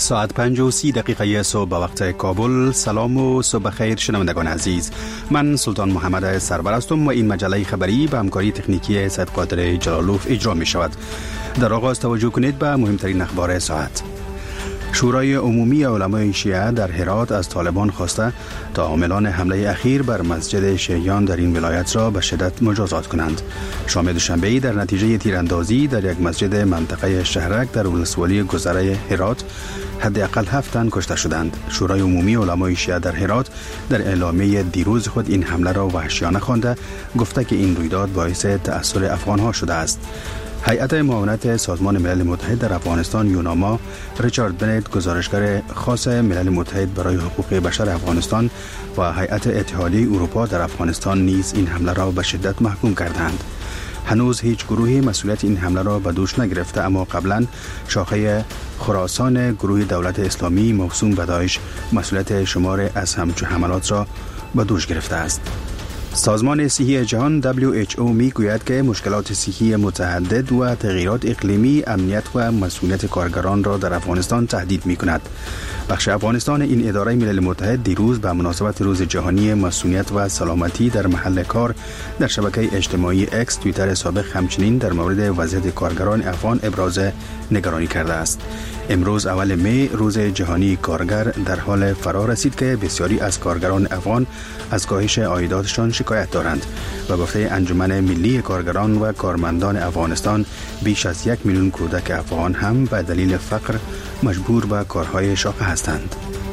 ساعت 5:30 صبح به وقت کابل. سلام و صبح خیر شنوندگان عزیز. من سلطان محمد سرور هستم و این مجله خبری به همکاری تکنیکی سید قادر جلالوف اجرا می شود. در آغاز توجه کنید به مهمترین اخبار ساعت. شورای عمومی علمای شیعه در هرات از طالبان خواسته تا عاملان حمله اخیر بر مسجد شیعیان در این ولایت را به شدت مجازات کنند. شام دوشنبه در نتیجه تیراندازی در یک مسجد منطقه شهرک در ولسوالی گذره هرات حداقل 7 تن کشته شدند. شورای عمومی علمای شیعه در هرات در اعلامیه دیروز خود این حمله را وحشیانه خوانده، گفته که این رویداد باعث تأثیر افغانها شده است. هیئت معاونت سازمان ملل متحد در افغانستان یوناما، ریچارد بنت گزارشگر خاص ملل متحد برای حقوق بشر افغانستان و هیئت اتحادیه اروپا در افغانستان نیز این حمله را به شدت محکوم کردند. هنوز هیچ گروهی مسئولیت این حمله را به دوش نگرفته، اما قبلا شاخه خراسان گروه دولت اسلامی موسوم به داعش مسئولیت شمار از همچو حملات را به دوش گرفته است. سازمان صحی جهان WHO میگوید که مشکلات صحی متعدد و تغییرات اقلیمی امنیت و مسئولیت کارگران را در افغانستان تهدید می‌کند. بخش افغانستان این اداره ملل متحد دیروز به مناسبت روز جهانی مسئولیت و سلامتی در محل کار در شبکه اجتماعی اکس توییتر سابق همچنین در مورد وضعیت کارگران افغان ابراز نگرانی کرده است. امروز اول می روز جهانی کارگر در حال فرا رسید که بسیاری از کارگران افغان از کاهش عایداتشان شکایت دارند و گفته انجمن ملی کارگران و کارمندان افغانستان بیش از 1 میلیون کودک افغان هم به دلیل فقر مجبور به کارهای شاقه هستند.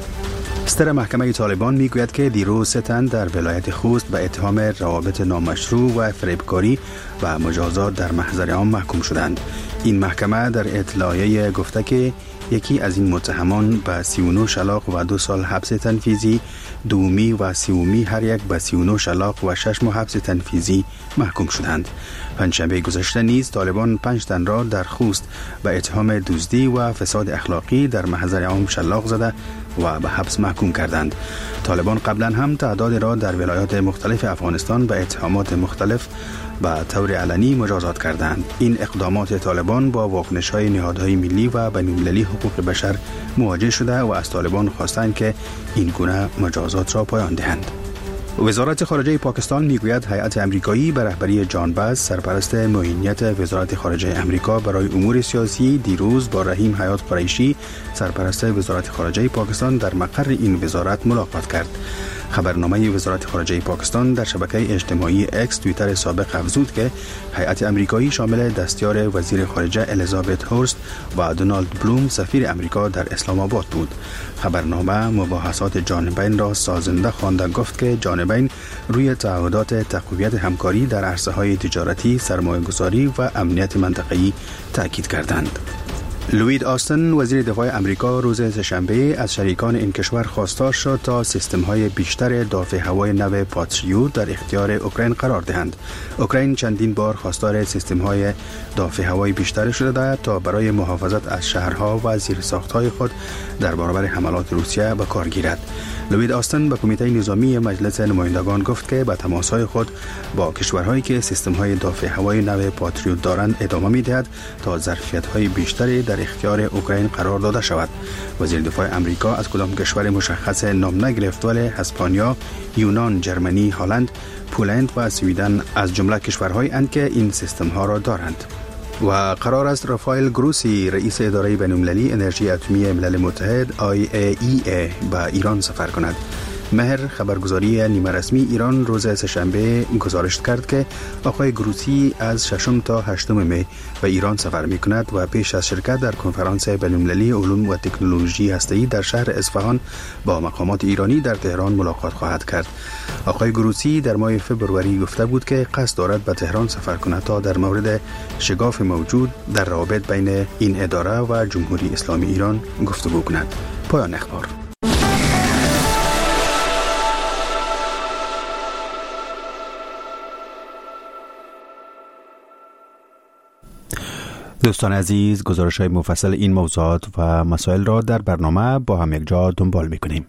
صدر محکمه طالبان میگوید که دیروز 3 تن در ولایت خوست به اتهام روابط نامشروع و فریبکاری و مجازات در محضر عام محکوم شدند. این محکمه در اطلاعیه گفته که یکی از این متهمان به 39 شلاق و 2 سال حبس تنفیذی، دومی و سومی هر یک به 39 شلاق و 6 ماه حبس تنفیذی محکوم شدند. پنجشنبه گذشته نیز طالبان 5 تن را در خوست به اتهام دزدی و فساد اخلاقی در محضر عام شلاق زده و به حبس محکوم کردند. طالبان قبلا هم تعداد را در ولایات مختلف افغانستان به اتهامات مختلف به طور علنی مجازات کردند. این اقدامات طالبان با واکنش‌های نهادهای ملی و بین‌المللی حقوق بشر مواجه شده و از طالبان خواستند که این گونه مجازات را پایان دهند. وزارت خارجه پاکستان میگوید هیئت امریکایی به رهبری جان باز سرپرست معینیت وزارت خارجه امریکا برای امور سیاسی دیروز با رحیم حیات قریشی سرپرست وزارت خارجه پاکستان در مقر این وزارت ملاقات کرد. خبرنامه وزارت خارجه پاکستان در شبکه اجتماعی اکس توییتر سابق افزود که هیئت امریکایی شامل دستیار وزیر خارجه الیزابت هورست و دونالد بلوم سفیر امریکا در اسلام آباد بود. خبرنامه مباحثات جانبین را سازنده خوانده گفت که جانبین روی تعهدات تقویت همکاری در عرصه‌های تجارتی، سرمایه‌گذاری و امنیت منطقه‌ای تاکید کردند. لوید آستن وزیر دفاع امریکا روز سه‌شنبه از شریکان این کشور خواستار شد تا سیستم‌های بیشتر دفاع هوایی نو پاتریوت در اختیار اوکراین قرار دهند. اوکراین چندین بار خواستار سیستم‌های دفاع هوایی بیشتر شده تا برای محافظت از شهرها و زیرساخت‌های خود در برابر حملات روسیه به کار گیرد. لوید آستن به کمیته نظامی مجلس نمایندگان گفت که به تماس‌های خود با کشورهایی که سیستم‌های دفاع هوایی نو پاتریوت دارند ادامه می‌دهد تا ظرفیت‌های بیشتری در اختیار اوکراین قرار داده شود. وزیر دفاع امریکا از کدام کشور مشخص نام نگرفت، ولی اسپانیا، یونان، جرمنی، هلند، پولند و سوئدن از جمله کشورهایی اند که این سیستم‌ها را دارند. و قرار است رافائل گروسی رئیس اداره بین‌المللی انرژی اتمی ملل متحد IAEA به ایران سفر کند. مهر خبرگزاری نیمه رسمی ایران روز سه‌شنبه گزارش کرد که آقای گروسی از 6 تا 8 می به ایران سفر می کند و پیش از شرکت در کنفرانس بین‌المللی علوم و تکنولوژی هسته‌ای در شهر اصفهان با مقامات ایرانی در تهران ملاقات خواهد کرد. آقای گروسی در ماه فوریه گفته بود که قصد دارد به تهران سفر کند تا در مورد شگاف موجود در روابط بین این اداره و جمهوری اسلامی ایران گفتگو کند. پایان اخبار. دوستان عزیز، گزارش‌های مفصل این موضوعات و مسائل را در برنامه با هم یک جا دنبال می‌کنیم.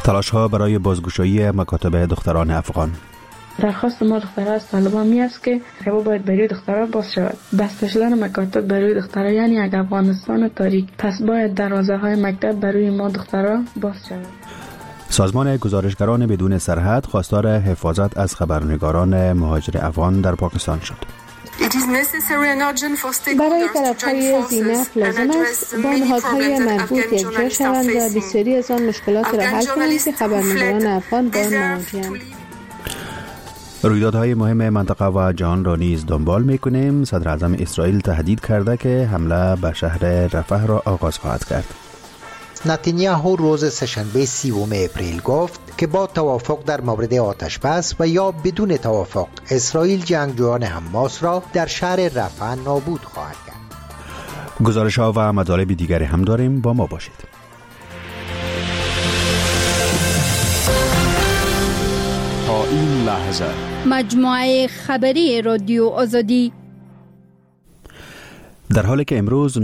تلاش‌ها برای بازگشایی مکاتب دختران افغان. درخواست ما دخترها از طالبان می است که باید برای دخترها باز شود. بسته شدن مکاتب برای دخترها یعنی یک افغانستان تاریک. پس باید دروازه های مکتب برای ما دخترها باز شود. سازمان گزارشگران بدون سرحد خواستار حفاظت از خبرنگاران مهاجر افغان در پاکستان شد. برای طرف‌های زینف لازم است با نهادهای مربوط یکجا شوند و بسیاری از آن مشکلات را حل کنند که خبرنگاران افغان با آن مواجه‌اند. رویدادهای مهم منطقه و جهان را نیز دنبال می‌کنیم. صدر اعظم اسرائیل تهدید کرده که حمله به شهر رفح را آغاز خواهد کرد. نتانیاهو روز سه‌شنبه 30 اپریل گفت که با توافق در مورد آتش بس و یا بدون توافق اسرائیل جنگجویان حماس را در شهر رفح نابود خواهد کرد. گزارش‌ها و مطالب دیگری هم داریم، با ما باشید. تا این لحظه مجموعه خبری رادیو آزادی. در حالی که امروز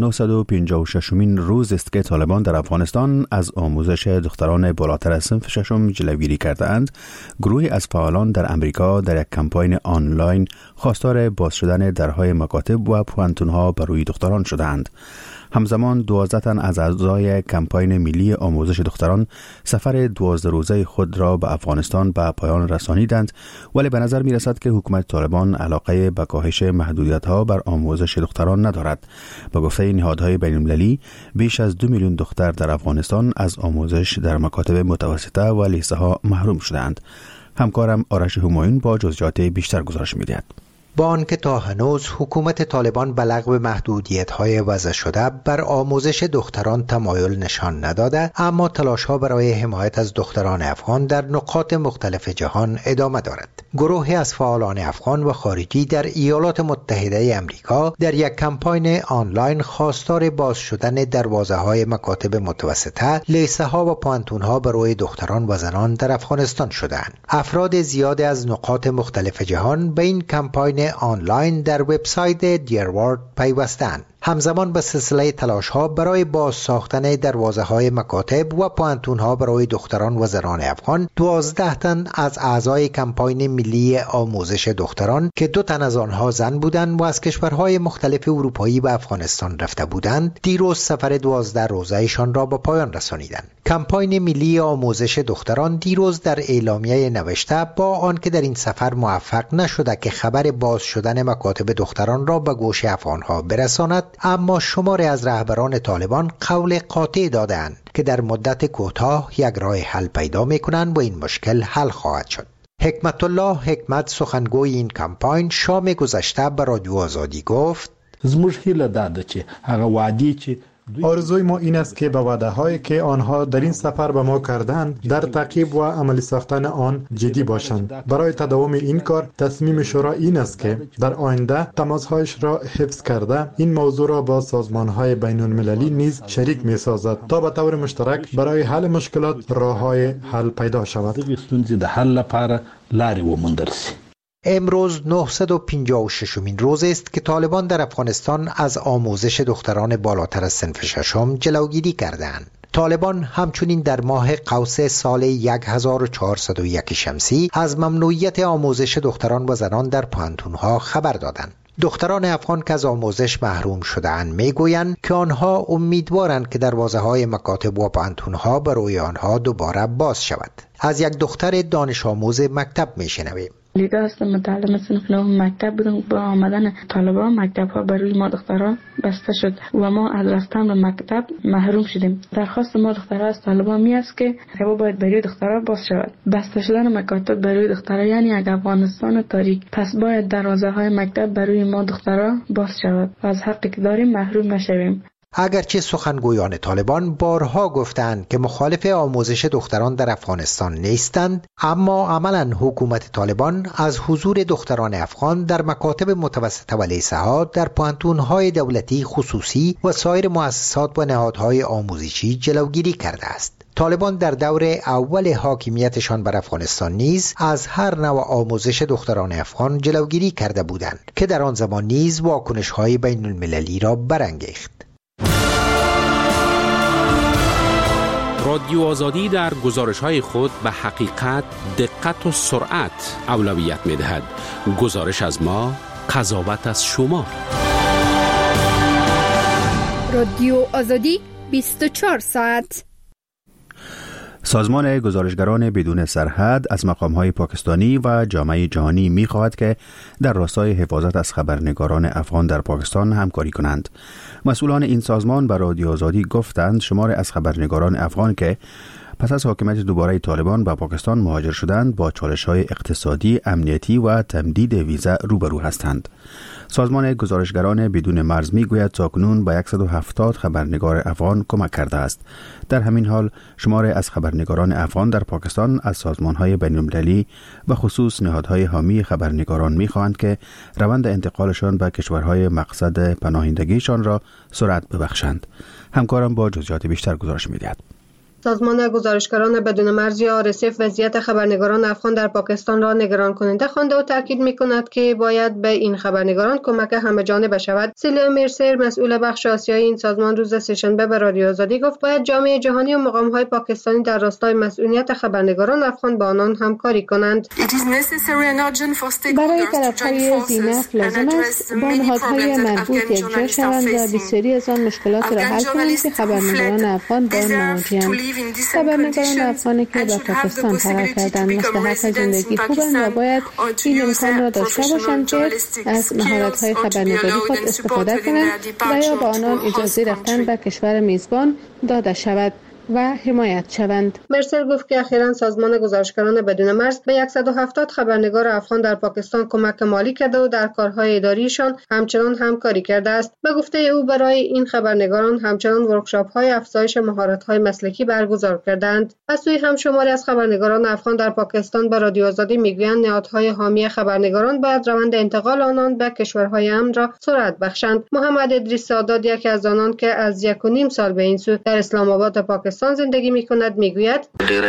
956مین روز است که طالبان در افغانستان از آموزش دختران بالاتر از صنف ششم جلوگیری کرده‌اند، گروهی از فعالان در امریکا در یک کمپاین آنلاین خواستار باز شدن درهای مکاتب و پوانتون‌ها برای دختران شدند. همزمان 12 تن از اعضای کمپاین ملی آموزش دختران سفر 12 روزه خود را به افغانستان به پایان رسانیدند، ولی به نظر می رسد که حکومت طالبان علاقه به کاهش محدودیت‌ها بر آموزش دختران ندارد. به گفته نهادهای بین‌المللی بیش از 2 میلیون دختر در افغانستان از آموزش در مکاتب متوسطه و لیسه ها محروم شدند. همکارم آرش همایون با جزئیات بیشتر گزارش می‌دهد. با آنکه تا هنوز حکومت طالبان به لغو محدودیت‌های وضع شده بر آموزش دختران تمایل نشان نداده، اما تلاش‌ها برای حمایت از دختران افغان در نقاط مختلف جهان ادامه دارد. گروهی از فعالان افغان و خارجی در ایالات متحده آمریکا در یک کمپاین آنلاین خواستار باز شدن دروازه‌های مکاتب متوسطه، لیسه‌ها و پانتون‌ها برای دختران و زنان در افغانستان شدند. افراد زیاد از نقاط مختلف جهان به این کمپاین آنلاین در وبسایت دیروارد پیوستند. همزمان به سلسله تلاش‌ها برای باز ساختن دروازه‌های مکاتب و پوانتون‌ها برای دختران و زنان افغان، 12 تن از اعضای کمپاین ملی آموزش دختران که 2 تن از آنها زن بودند و از کشورهای مختلف اروپایی به افغانستان رفته بودند، دیروز سفر 12 روزه‌شان را به پایان رسانیدند. کمپاین ملی آموزش دختران دیروز در اعلامیه نوشته با آنکه در این سفر موفق نشده که خبر باز شدن مکاتب دختران را به گوش افغان‌ها برساند، اما شماری از رهبران طالبان قول قاطع دادند که در مدت کوتاه یک راه حل پیدا می‌کنند و این مشکل حل خواهد شد. حکمت الله حکمت سخنگوی این کمپاین شام گذشته به رادیو آزادی گفت: زموږ هیله ده چې هغه وعده چې آرزوی ما این است که به وعده هایی که آنها در این سفر به ما کردند در تعقیب و عملی ساختن آن جدی باشند. برای تداوم این کار تصمیم شورا این است که در آینده تماس‌هایش را حفظ کرده این موضوع را با سازمان‌های بین‌المللی نیز شریک می‌سازد تا به طور مشترک برای حل مشکلات راه‌های حل پیدا شود. امروز 956مین روز است که طالبان در افغانستان از آموزش دختران بالاتر از صنف ششم جلوگیری کردند. طالبان همچنین در ماه قوس سال 1401 شمسی از ممنوعیت آموزش دختران و زنان در پانتون‌ها خبر دادند. دختران افغان که از آموزش محروم شده‌اند میگویند که آنها امیدوارند که دروازه‌های مکاتب و پانتون‌ها برای آنها دوباره باز شود. از یک دختر دانش آموز مکتب میشنویم. لیده هستم، متعلم صنف نهم مکتب بودم. با آمدن طالبان مکتب ها برای ما دختران بسته شد و ما از رفتن به مکتب محروم شدیم. درخواست ما دخترها از طالبان می است که باید برای دخترها باز شود. بسته شدن مکاتب برای دخترها یعنی یک افغانستان تاریک. پس باید دروازه های مکتب برای ما دخترها باز شود و از حقی که داریم محروم نشویم. اگرچه سخنگویان طالبان بارها گفتند که مخالف آموزش دختران در افغانستان نیستند، اما عملاً حکومت طالبان از حضور دختران افغان در مکاتب متوسطه و لیسه‌ها، در پانتون‌های دولتی، خصوصی و سایر مؤسسات و نهادهای آموزشی جلوگیری کرده است. طالبان در دور اول حاکمیتشان بر افغانستان نیز از هر نوع آموزش دختران افغان جلوگیری کرده بودند که در آن زمان نیز واکنش‌های بین‌المللی را برانگیخت. رادیو آزادی در گزارش‌های خود به حقیقت، دقت و سرعت اولویت می‌دهد. گزارش از ما، قضاوت از شما. رادیو آزادی 24 ساعت. سازمان گزارشگران بدون سرحد از مقام‌های پاکستانی و جامعه جهانی می‌خواهد که در راستای حفاظت از خبرنگاران افغان در پاکستان همکاری کنند. مسئولان این سازمان به رادیو آزادی گفتند شمار از خبرنگاران افغان که پس از حاکمیت دوباره طالبان به پاکستان مهاجر شدند با چالش‌های اقتصادی، امنیتی و تمدید ویزا روبرو هستند. سازمان گزارشگران بدون مرز میگوید تاکنون به 170 خبرنگار افغان کمک کرده است. در همین حال شمار از خبرنگاران افغان در پاکستان از سازمان‌های بین‌المللی و خصوص نهادهای حامی خبرنگاران می‌خواهند که روند انتقالشان به کشورهای مقصد پناهندگیشان را سرعت ببخشند. همکارم با جزئیات بیشتر گزارش می‌دهد. سازمان گزارشگران بدون مرز یا RSF وضعیت خبرنگاران افغان در پاکستان را نگران کننده خوانده و تاکید می‌کند که باید به این خبرنگاران کمک همه‌جانبه شود. سیلیا میرسر مسئول بخش آسیایی این سازمان روز سه‌شنبه به رادیو آزادی گفت باید جامعه جهانی و مقام‌های پاکستانی در راستای مسئولیت خبرنگاران افغان با آنان همکاری کنند. برای طرف‌های زینف لازم است با نهادهای مربوط یکجا شوند و بسیاری از آن مشکلات را حل کنند که خبرنگاران افغان با آن مواجه‌اند. خبرنگاران افغانی که به پاکستان فرار کردند مستحق زندگی خوبند و باید این امکان را داشته باشند که از مهارت‌های خبرنگاری خود استفاده کنند و یا به آنان اجازه رفتن به کشور میزبان داده شود و حمایت شوند. مرسل گفت که اخیراً سازمان گزارشگران بدون مرز به 170 خبرنگار افغان در پاکستان کمک مالی کرده و در کارهای اداریشان همچنان همکاری کرده است. به گفته او برای این خبرنگاران همچنان ورکشاپ‌های افزایش مهارت‌های مسلکی برگزار کردند. از سوی هم شماری از خبرنگاران افغان در پاکستان به رادیو آزادی میگویند نهادهای حامی خبرنگاران باید روند انتقال آنان به کشورهای امن را سرعت بخشند. محمد ادریس سادات یکی از آنان که از 1.5 سال به این سو در اسلام آباد پاکستان زندگی می‌کند میگوید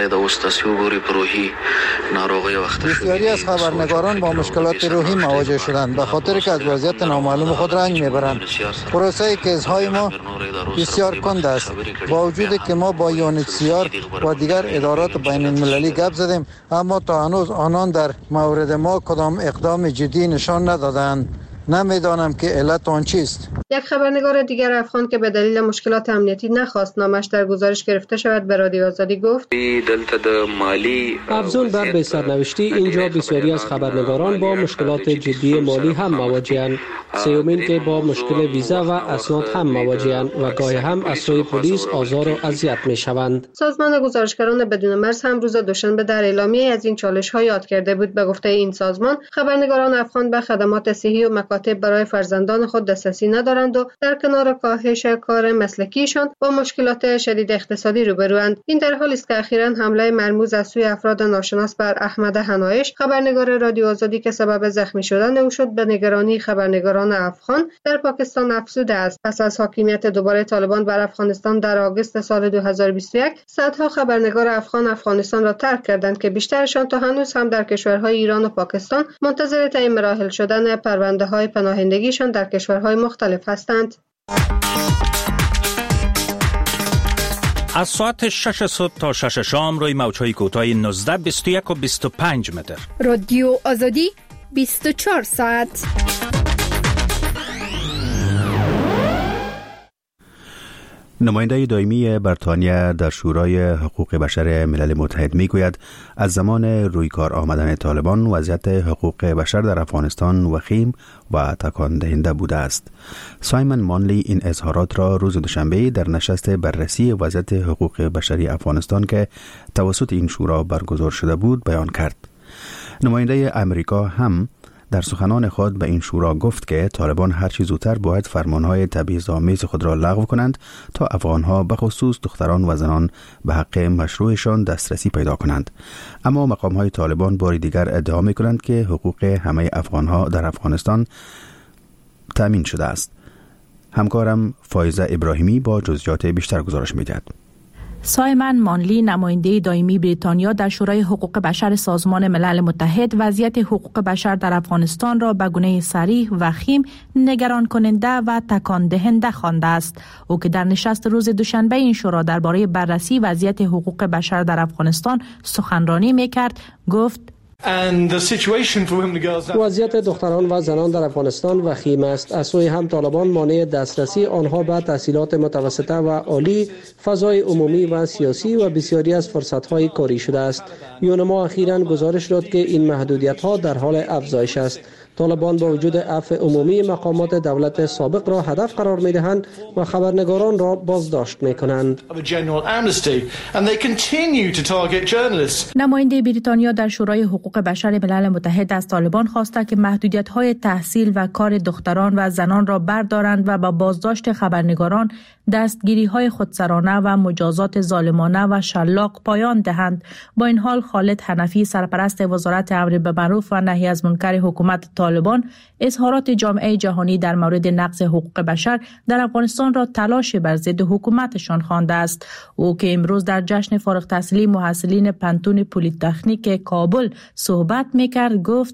بسیاری از خبرنگاران با مشکلات روحی مواجه شدند به خاطر که از وضعیت نامعلوم خود رنج میبرند. پروسه کیس‌های ما بسیار کند است. با وجودی که ما با UNHCR و دیگر ادارات بین‌المللی گپ زدیم اما تا هنوز آنان در مورد ما کدام اقدام جدی نشان ندادند. نمیدانم که علت آن چیست. یک خبرنگار دیگر افغان که به دلیل مشکلات امنیتی نخواست نامش در گزارش گرفته شود به رادیو آزادی گفت افزون بر به سرنوشتی اینجا بسیاری از خبرنگاران با مشکلات جدی مالی هم مواجه‌اند. سومین که با مشکل ویزا و اسناد هم مواجه‌اند و گاهی هم از سوی پلیس آزار و اذیت می‌شوند. سازمان گزارشگران بدون مرز هم روز دوشنبه در اعلامیه از این چالش‌ها یاد کرده بود. به گفته این سازمان خبرنگاران افغان به خدمات صحی و مکاتب برای فرزندان خود دسترسی ندارند و در کنار کاهش کار مسلکیشان با مشکلات شدید اقتصادی روبروند. این در حالی است که اخیراً حمله مرموز از سوی افراد ناشناس بر احمد حنایش خبرنگار رادیو آزادی که سبب زخمی شدن او شد به نگرانی خبرنگاران افغان در پاکستان افزوده است. پس از حاکمیت دوباره طالبان بر افغانستان در آگوست سال 2021 صدها خبرنگار افغان افغانستان را ترک کردند که بیشترشان تا هنوز هم در کشورهای ایران و پاکستان منتظر تعیین مراحل شدن پرونده‌های پناهندگیشان در کشورهای مختلف هستند. از ساعت 6 صبح تا 6 شام روی موج‌های کوتاه 19، 21 و 25 متر. رادیو آزادی 24 ساعت. نماینده دائمی بریتانیا در شورای حقوق بشر ملل متحد میگوید از زمان روی کار آمدن طالبان وضعیت حقوق بشر در افغانستان وخیم و تکان دهنده بوده است. سایمون مانلی این اظهارات را روز دوشنبه در نشست بررسی وضعیت حقوق بشری افغانستان که توسط این شورا برگزار شده بود بیان کرد. نماینده امریکا هم در سخنان خود به این شورا گفت که طالبان هر چه زودتر باید فرمانهای تبعیض‌آمیز خود را لغو کنند تا افغانها به خصوص دختران و زنان به حق مشروعشان دسترسی پیدا کنند. اما مقامهای طالبان بار دیگر ادعا می‌کنند که حقوق همه افغانها در افغانستان تامین شده است. همکارم فایزه ابراهیمی با جزئیات بیشتر گزارش می‌دهد. سایمن مانلی نماینده دائمی بریتانیا در شورای حقوق بشر سازمان ملل متحد وضعیت حقوق بشر در افغانستان را به گونه صریح و خیم نگران کننده و تکان دهنده خوانده است. او که در نشست روز دوشنبه این شورا درباره بررسی وضعیت حقوق بشر در افغانستان سخنرانی می‌کرد گفت وضعیت دختران و زنان در افغانستان وخیم است. از سوی هم طالبان مانع دسترسی آنها به تحصیلات متوسطه و عالی، فضای عمومی و سیاسی و بسیاری از فرصت‌های کاری شده است. یونما اخیراً گزارش داد که این محدودیت‌ها در حال افزایش است. طالبان با وجود عفو عمومی مقامات دولت سابق را هدف قرار می‌دهند و خبرنگاران را بازداشت می‌کنند. نماینده بریتانیا در شورای حقوق بشر ملل متحد از طالبان خواسته که محدودیت‌های تحصیل و کار دختران و زنان را بردارند و با بازداشت خبرنگاران، دستگیری‌های خودسرانه و مجازات ظالمانه و شلاق پایان دهند. با این حال خالد حنفی سرپرست وزارت امر بالمعروف و نهی از منکر حکومت طالبان اظهارات جامعه جهانی در مورد نقض حقوق بشر در افغانستان را تلاش بر ضد حکومتشان خوانده است. او که امروز در جشن فارغ التحصیلی محصلین پانتون پلی‌تکنیک کابل صحبت می‌کرد گفت: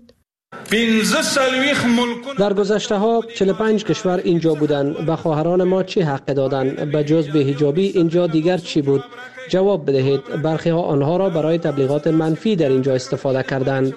در گذشته ها 45 کشور اینجا بودند. به خواهران ما چه حق دادند؟ به جز بی‌حجابی اینجا دیگر چی بود؟ جواب بدهید. برخی ها آنها را برای تبلیغات منفی در اینجا استفاده کردند.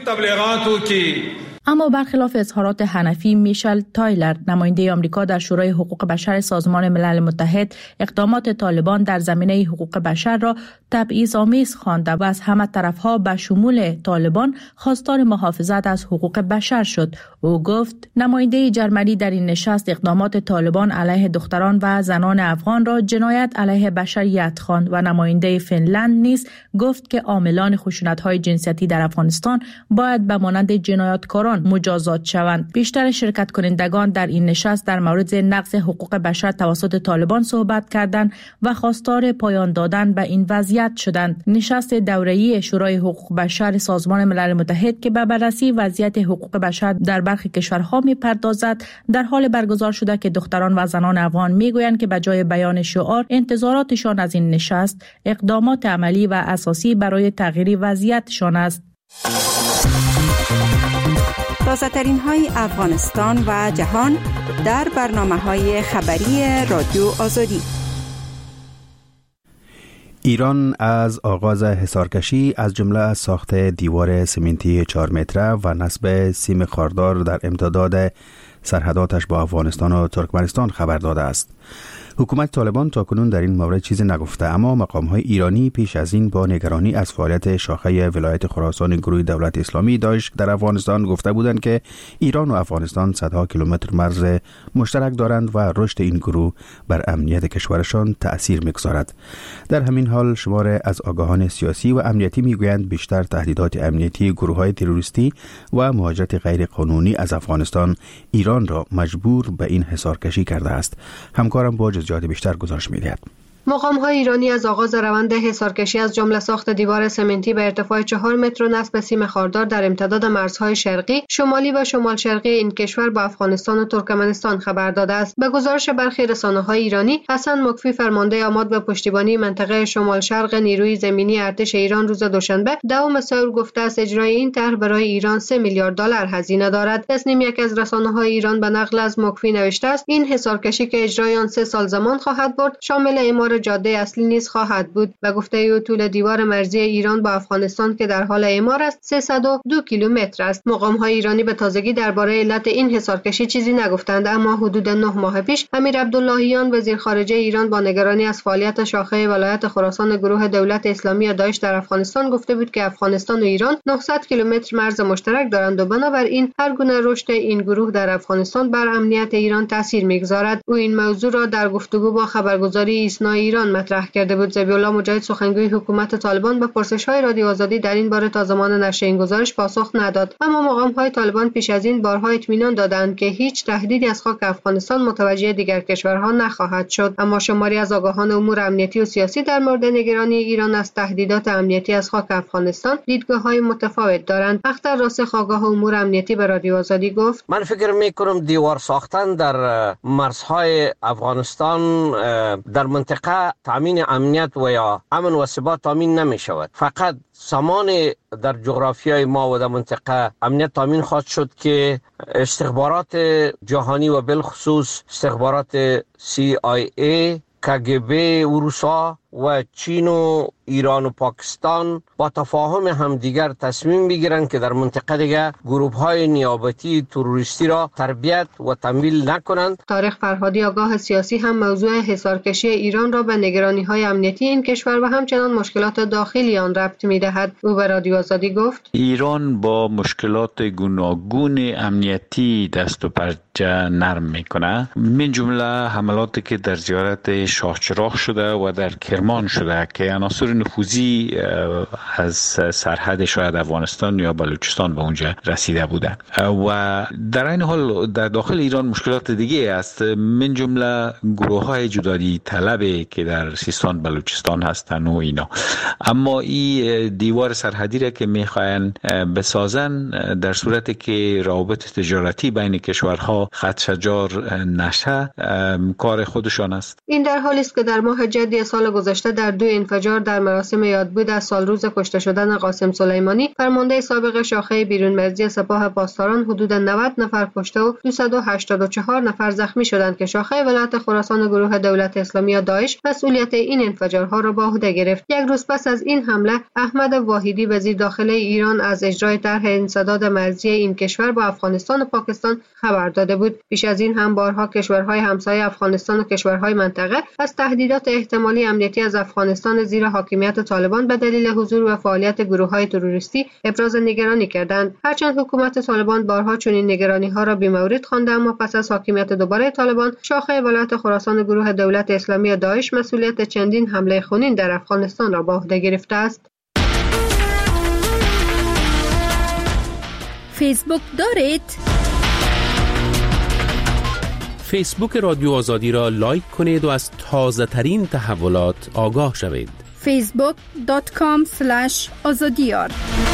اما برخلاف اظهارات حنفی، میشل تایلر نماینده آمریکا در شورای حقوق بشر سازمان ملل متحد اقدامات طالبان در زمینه حقوق بشر را تبعیض‌آمیز خوانده و از همه طرفها به شمول طالبان خواستار محافظت از حقوق بشر شد. او گفت نماینده جرمنی در این نشست اقدامات طالبان علیه دختران و زنان افغان را جنایت علیه بشریت خواند و نماینده فنلند نیز گفت که عاملان خشونت‌های جنسیتی در افغانستان باید به مانند جنایتکاران مجازات شوند. بیشتر شرکت کنندگان در این نشست در مورد نقض حقوق بشر توسط طالبان صحبت کردند و خواستار پایان دادن به این وضعیت شدند. نشست دوره‌ای شورای حقوق بشر سازمان ملل متحد که به بررسی وضعیت حقوق بشر در برخی کشورها می‌پردازد در حال برگزار شده که دختران و زنان افغان می‌گویند که به جای بیان شعار، انتظاراتشان از این نشست اقدامات عملی و اساسی برای تغییر وضعیتشان است. تازه‌ترین های افغانستان و جهان در برنامه‌های خبری رادیو آزادی. ایران از آغاز حصارکشی از جمله ساخت دیوار سمنتی 4 متره و نصب سیم خاردار در امتداد سرحداتش با افغانستان و ترکمنستان خبر داده است. حکومت طالبان تاکنون در این مورد چیزی نگفته، اما مقام‌های ایرانی پیش از این با نگرانی از فعالیت شاخه ولایت خراسان گروه دولت اسلامی داعش در افغانستان گفته بودند که ایران و افغانستان صدها کیلومتر مرز مشترک دارند و رشد این گروه بر امنیت کشورشان تأثیر می‌گذارد. در همین حال شمار از آگاهان سیاسی و امنیتی می‌گویند بیشتر تهدیدات امنیتی گروه‌های تروریستی و مهاجرت غیر قانونی از افغانستان ایران را مجبور به این حصارکشی کرده است. همکارم با جزئیات بیشتر گزارش می‌دهد. مقام‌های ایرانی از آغاز روند حصارکشی از جمله ساخت دیوار سمنتی به ارتفاع 4 متر و نصب سیم خاردار در امتداد مرزهای شرقی، شمالی و شمال شرقی این کشور با افغانستان و ترکمنستان خبر داده است. به گزارش برخی رسانه‌های ایرانی، حسن مکفی فرمانده آماد به پشتیبانی منطقه شمال شرق نیروی زمینی ارتش ایران روز دوشنبه 10 سپتامبر گفته است اجرای این طرح برای ایران 3 میلیارد دلار هزینه دارد. تصنیم یک از رسانه‌های ایران به نقل از مکفی نوشته است این حصارکشی که اجرای آن 3 سال زمان خواهد برد شامل اعمار جاده اصلی نیز خواهد بود. به گفته او طول دیوار مرزی ایران با افغانستان که در حال اعمار است 302 کیلومتر است. مقام‌های ایرانی به تازگی درباره علت این حصارکشی چیزی نگفتند، اما حدود 9 ماه پیش امیر عبداللهیان وزیر خارجه ایران با نگرانی از فعالیت شاخه ولایت خراسان گروه دولت اسلامی داعش در افغانستان گفته بود که افغانستان و ایران 900 کیلومتر مرز مشترک دارند و بنابراین هر گونه رشد این گروه در افغانستان بر امنیت ایران تاثیر می‌گذارد. او این موضوع را در گفتگو با خبرگزاری ایسنا ایران مطرح کرده بود. ذبیح‌الله مجاهد سخنگوی حکومت طالبان به پرسش‌های رادیو آزادی در این باره تا زمان نشر این گزارش پاسخ نداد، اما مقام‌های طالبان پیش از این بارها اطمینان دادند که هیچ تهدیدی از خاک افغانستان متوجه دیگر کشورها نخواهد شد. اما شماری از آگاهان امور امنیتی و سیاسی در مورد نگرانی ایران از تهدیدات امنیتی از خاک افغانستان دیدگاه‌های متفاوت دارند. اختر راسخ آگاه امور امنیتی به رادیو آزادی گفت: من فکر می‌کنم دیوار ساختن در مرزهای افغانستان در منطقه منطقه تامین امنیت و یا امن و ثبات تامین نمی شود. فقط زمان در جغرافیای ما و در منطقه امنیت تامین خواهد شد که استخبارات جهانی و بالخصوص استخبارات CIA، KGB اروسا و چین و ایران و پاکستان با تفاهم همدیگر تصمیم بگیرند که در منطقه دیگه گروه‌های نیابتی تروریستی را تربیت و تمویل نکنند. طارق فرهادی آگاه سیاسی هم موضوع حصارکشی ایران را به نگرانی‌های امنیتی این کشور و همچنان مشکلات داخلی آن ربط می‌دهد. او به رادیو آزادی گفت: ایران با مشکلات گوناگون امنیتی دست و پنجه نرم میکنه، من جمله حملاتی که در زیارت شاهچراغ شده و در کرمان شده که عناصر نفوذی از سرحد شاید افغانستان یا بلوچستان به اونجا رسیده بوده و در این حال در داخل ایران مشکلات دیگه است، من جمله گروه‌های جدایی طلبه که در سیستان بلوچستان هستن و اینا. اما این دیوار سرحدی را که میخواین بسازن در صورتی که روابط تجارتی بین کشورها خط شجار نشه کار خودشان است. این در حالی است که در ماه جدی سال گذشته در 2 انفجار در مراسم یادبود از سالروز کشته شدن قاسم سلیمانی، فرمانده سابق شاخه بیرونمرزی سپاه پاسداران، حدود 90 نفر کشته و 284 نفر زخمی شدند که شاخه ولایت خراسان گروه دولت اسلامی داعش مسئولیت این انفجارها را به عهده گرفت. یک روز پس از این حمله، احمد واحدی وزیر داخله ایران از اجرای طرح انسداد مرزی این کشور با افغانستان و پاکستان خبر داده بود. پیش از این هم بارها کشورهای همسایه افغانستان و کشورهای منطقه از تهدیدات احتمالی امنیتی از افغانستان زیر حاکمیت طالبان به دلیل حضور و فعالیت گروه‌های تروریستی ابراز نگرانی کردند. هرچند حکومت طالبان بارها چنین نگرانی‌ها را بی‌مورد خوانده، اما پس از حاکمیت دوباره طالبان، شاخه ولایت خراسان گروه دولت اسلامی داعش مسئولیت چندین حمله خونین در افغانستان را به عهده گرفته است. فیسبوک دارید؟ فیسبوک رادیو آزادی را لایک کنید و از تازه ترین تحولات آگاه شوید. facebook.com/azadiyar.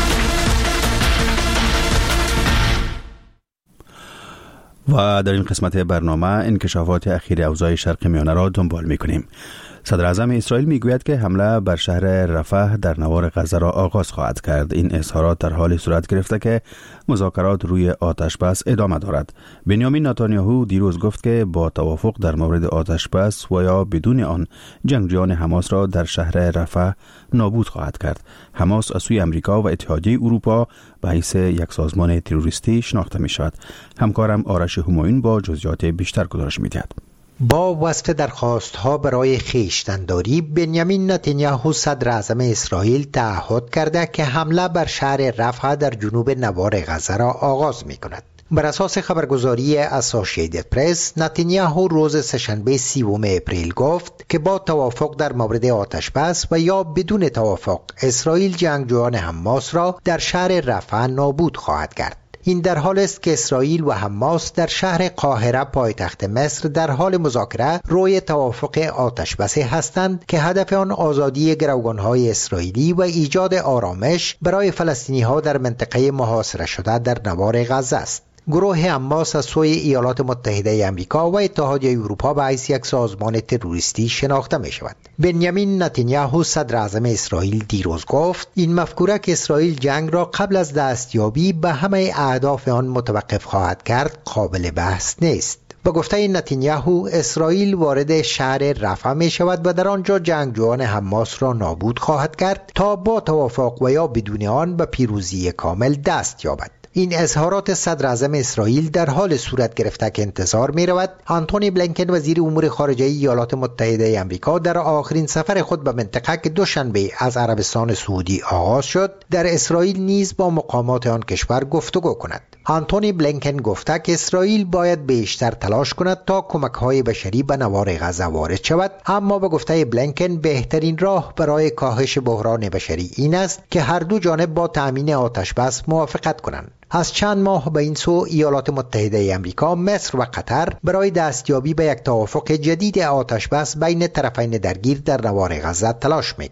و در این قسمت برنامه انکشافات اخیر اوضاع شرق میانه را دنبال می‌کنیم. صدر اعظم اسرائیل میگوید که حمله بر شهر رفح در نوار غزه را آغاز خواهد کرد. این اظهارات در حال صورت گرفته که مذاکرات روی آتش بس ادامه دارد. بنیامین نتانیاهو دیروز گفت که با توافق در مورد آتش بس و یا بدون آن جنگجویان حماس را در شهر رفح نابود خواهد کرد. حماس از سوی امریکا و اتحادیه اروپا به حیث یک سازمان تروریستی شناخته می شود. همکارم آرش همایون با جزئیات بیشتر گزارش می‌دهد. با وصف درخواست‌ها برای خویشتن‌داری، بنیامین نتانیاهو صدر اعظم اسرائیل تعهد کرده که حمله بر شهر رفح در جنوب نوار غزه را آغاز می‌کند. بر اساس خبرگزاری اسوسییتد پرس، نتانیاهو روز سه‌شنبه 30 اپریل گفت که با توافق در مورد آتش بس و یا بدون توافق، اسرائیل جنگجویان حماس را در شهر رفح نابود خواهد کرد. این در حال است که اسرائیل و حماس در شهر قاهره پایتخت مصر در حال مذاکره روی توافق آتش بسی هستند که هدف آن آزادی گروگان‌های اسرائیلی و ایجاد آرامش برای فلسطینی‌ها در منطقه محاصره شده در نوار غزه است. گروه حماس از سوی ایالات متحده آمریکا و اتحادیه اروپا به حیث یک سازمان تروریستی شناخته می شود. بنیامین نتانیاهو صدر اعظم اسرائیل دیروز گفت این مفکوره که اسرائیل جنگ را قبل از دستیابی به همه اهداف آن متوقف خواهد کرد قابل بحث نیست. به گفته نتانیاهو، اسرائیل وارد شهر رفح می شود و در آنجا جنگجویان حماس را نابود خواهد کرد تا با توافق و یا بدون آن به پیروزی کامل دست یابد. این اظهارات صدر اعظم اسرائیل در حال صورت گرفته که انتظار می رود آنتونی بلینکن وزیر امور خارجه ایالات متحده آمریکا در آخرین سفر خود به منطقه که دوشنبه از عربستان سعودی آغاز شد، در اسرائیل نیز با مقامات آن کشور گفتگو کند. آنتونی بلینکن گفته که اسرائیل باید بیشتر تلاش کند تا کمک‌های بشری به نوار غزه وارد شود، اما به گفته بلینکن بهترین راه برای کاهش بحران بشری این است که هر دو جانب با تأمین آتش بس موافقت کنند. از چند ماه به این سو ایالات متحده آمریکا، مصر و قطر برای دستیابی به یک توافق جدید آتش بس بین طرفین درگیر در نوار غزه تلاش می‌کنند.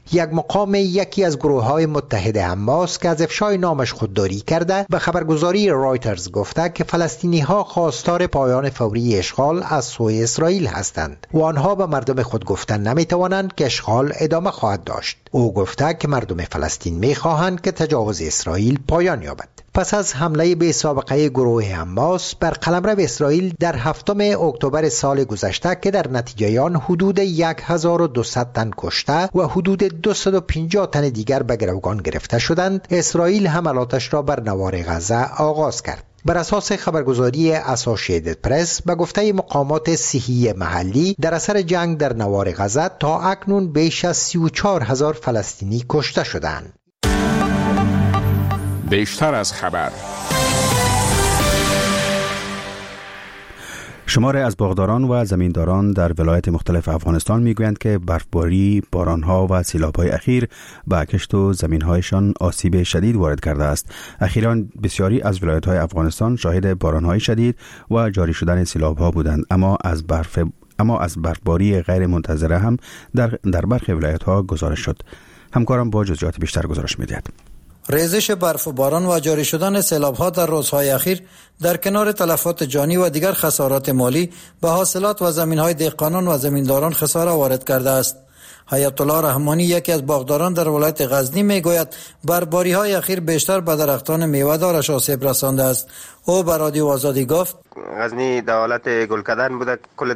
یک مقام یکی از گروه‌های متحد حماس که از افشای نامش خودداری کرده به خبرگزاری رایترز گفته که فلسطینی‌ها خواستار پایان فوری اشغال از سوی اسرائیل هستند و آنها به مردم خود گفتن نمی‌توانند که اشغال ادامه خواهد داشت. او گفته که مردم فلسطین می‌خواهند که تجاوز اسرائیل پایان یابد. پس از حمله بی سابقه گروه حماس بر قلمرو اسرائیل در 7 اکتبر سال گذشته که در نتیجه آن حدود 1200 تن کشته و حدود 250 تن دیگر به گروگان گرفته شدند، اسرائیل حملاتش را بر نوار غزه آغاز کرد. بر اساس خبرگزاری اسوسییتد پرس به گفته مقامات صحی محلی، در اثر جنگ در نوار غزه تا اکنون بیش از 34,000 فلسطینی کشته شدند. بیشتر از خبر. شماره از باغداران و زمینداران در ولایت مختلف افغانستان میگویند که برفباری، بارانها و سیلاب‌های اخیر به کشت و زمین‌هایشان آسیب شدید وارد کرده است. اخیراً بسیاری از ولایت‌های افغانستان شاهد باران‌های شدید و جاری شدن سیلاب‌ها بودند، اما از برفباری غیر منتظره هم در برخی ولایت‌ها گزارش شد. همکارم با جزئیات بیشتر گزارش می‌دهد. ریزش برف و باران و جاری شدن سیلاب‌ها در روزهای اخیر در کنار تلفات جانی و دیگر خسارات مالی به حاصلات و زمین‌های دهقانان و زمینداران خساره وارد کرده است. حیات الله رحمانی یکی از باغداران در ولایت غزنی میگوید برفباری‌های اخیر بیشتر به درختان میوه‌دارش آسیب رسانده است. او به رادیو آزادی گفت غزنی در حالت گل کردن بوده، کل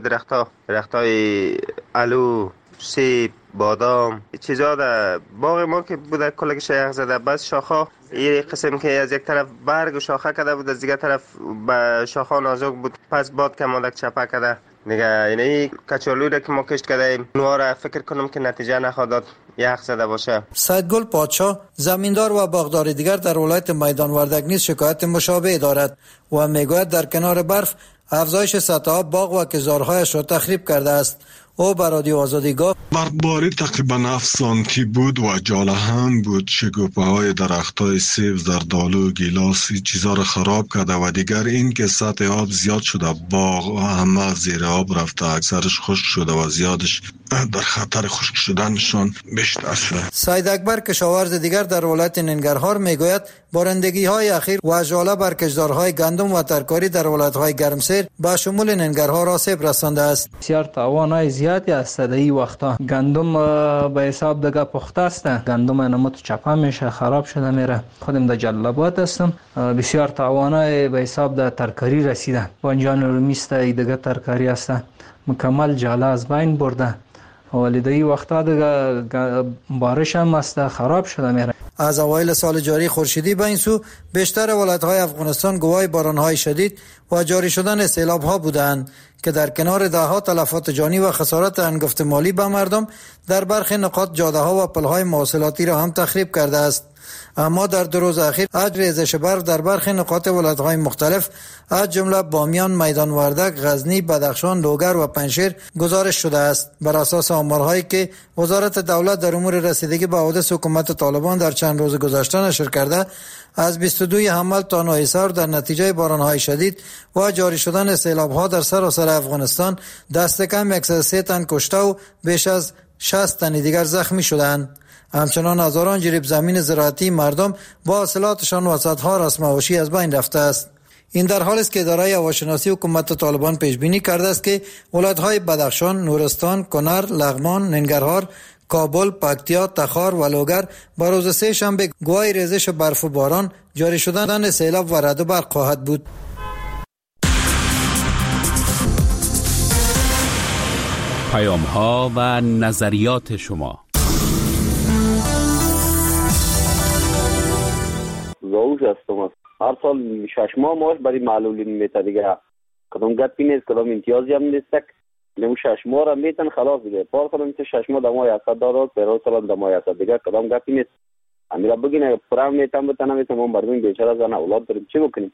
درخت‌های الو، سیب، بادام، چیزا در باغ ما که بوده کلش یخ زده، بس شاخه این قسم که از یک طرف برگ و شاخه کرده بود، از دیگر طرف به شاخه نازک بود، پس باد کمالک چپه کرده دیگه. یعنی کچالویی را که ما کشت کردیم نوارا فکر کنم که نتیجه نخواهد داد، یخ زده باشه. سیدگل پادشاه زمیندار و باغدار دیگر در ولایت میدان وردک نیز شکایت مشابه دارد و میگوید در کنار برف افزایش سطح آب باغ و کزارهایش را تخریب کرده است. او به رادیو آزادی گفت برفباری تقریبا 7 سانتی بود و جاله هم بود. شکوفه های درخت های سیب، زردآلو، گیلاس چیزا را خراب کرده و دیگر این که سطح آب زیاد شده، باغ همه زیر آب رفته، اکثرش خشک شده و زیادش در خطر خشک شدنشان بیشتر شده. سید اکبر کشاورز دیگر در ولایت ننگرهار میگوید بارندگی های اخیر و ژاله بر کشدارهای گندم و ترکاری در ولایت های گرمسیر به شمول ننگرهار آسیب رسانده است. بسیار تاوان زیادی است در این وقتا. گندم به حساب دیگه پخته است، گندم نموت چپه میشه، خراب شده میره. خودم در جلال‌آباد هستم، بسیار تاوانای به حساب در ترکاری رسیده. بانجان رومیست دیگه ترکاری است، مکمل جاله از بین برده. ولی در این وقتا دیگه بارش هم است، خراب شده میره. از اوایل سال جاری خورشیدی به این سو بیشتر ولایت‌های افغانستان گواهی باران‌های شدید و جاری شدن سیلاب‌ها بودند که در کنار ده‌ها تلفات جانی و خسارات هنگفت مالی به مردم در برخی نقاط جاده‌ها و پل‌های مواصلاتی را هم تخریب کرده است. اما در 2 روز اخیر از ریزش برف در برخی نقاط ولایت‌های مختلف از جمله بامیان، میدان وردک، غزنی، بدخشان، لوگر و پنجشیر گزارش شده است. بر اساس آمارهایی که وزارت دولت در امور رسیدگی به حوادث حکومت طالبان در چند روز گذشته نشر کرده، از 22 حمل تا 9 سر در نتیجه باران‌های شدید و جاری شدن سیلاب‌ها در سراسر افغانستان دست کم 103 تن کشته و بیش از 60 تن دیگر زخمی شدند. همچنان هزاران جریب زمین زراعتی مردم با حاصلاتشان و صدها رسم‌هوشی از بین رفته است. این در حالی است که اداره هواشناسی حکومت طالبان پیش بینی کرده است که ولایت‌های بدخشان، نورستان، کنر، لغمان، ننگرهار، کابل، پکتیا، تخار و لوگر با روز 3 شنبه گواهی ریزش برف و باران، جاری شدن سیلاب و رعد و برق خواهد بود. پیام‌ها و نظریات شما. زوج هستم. هر سال 6 ماه ماش برای معلولین میته دیگه. کدام گپی نیست، کدام امتیازی هم نیست. نمو 6 ماه را میتن خلاص دیگه. پار کنم که 6 ماه دمای 100 دلار، پیرو سال دمای 100 دیگه. کدام گپی نیست. امیرا بگین اگه پرام میتم بتنم میتم ما مردم بیچاره زن اولاد داریم چی بکنیم؟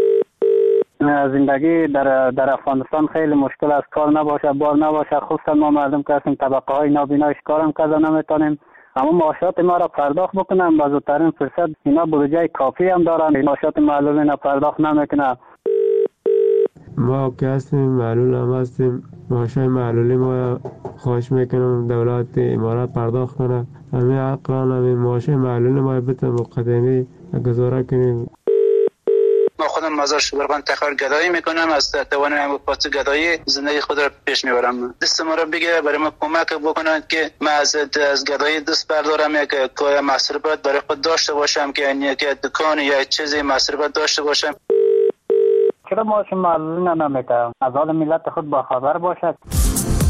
زندگی در افغانستان خیلی مشکل است. کار نباشه، بار نباشه، خصوصا ما مردم که هستیم طبقه های نابینایش کارم کرده نمیتونیم. اما معاشات ما را پرداخت بکنم با زودترین فرصت. اینا بودجه کافی هم دارن، معاشات معلولین را پرداخت نمیکنن. ما که هستیم معلول هم هستیم، معاشای معلولی ما خواهش میکنم دولت امارات پرداخت کنه. همین عقلان همین معاشای معلولی ما بتونه مقدمی گزاره کنیم. ما خودم مزار شبرغان تخار گدایی میکنم، از توان پاس گدایی زندگی خود را پیش میبرم. دست ما را بگیره برای ما کمک بکنند که ما از گدایی دست بردارم، یک مصرفات برای خود داشته باشم، که یک دکان یا چیزی مصرفات داشته باشم. چرا معاش معلولی نمیکنم؟ از حال ملت خود با خبر باشد.